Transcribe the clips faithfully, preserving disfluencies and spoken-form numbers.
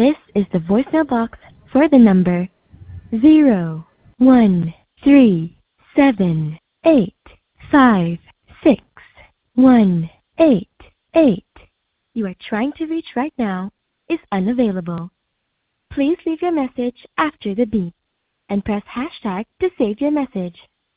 This is the voicemail box for the number zero one three seven eight five six one eight eight you are trying to reach right now is unavailable. Please leave your message after the beep and press hashtag to save your message.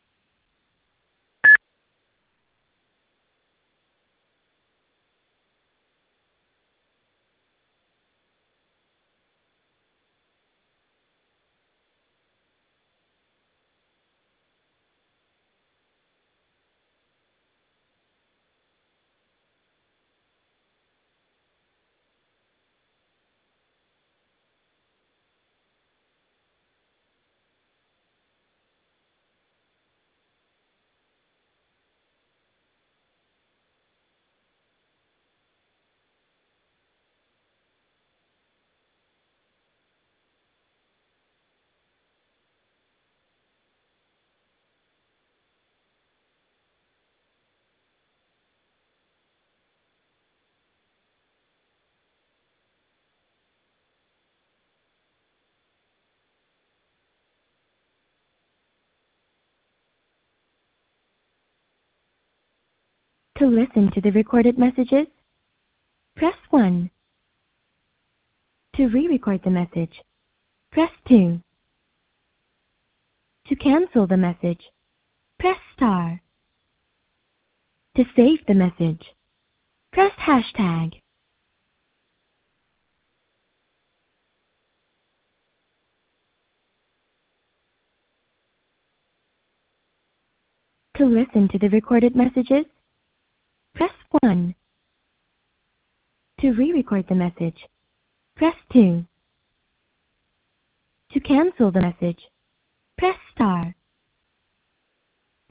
To listen to the recorded messages, press one. To re-record the message, press two. To cancel the message, press star. To save the message, press hashtag. To listen to the recorded messages, press one. To re-record the message, press two. To cancel the message,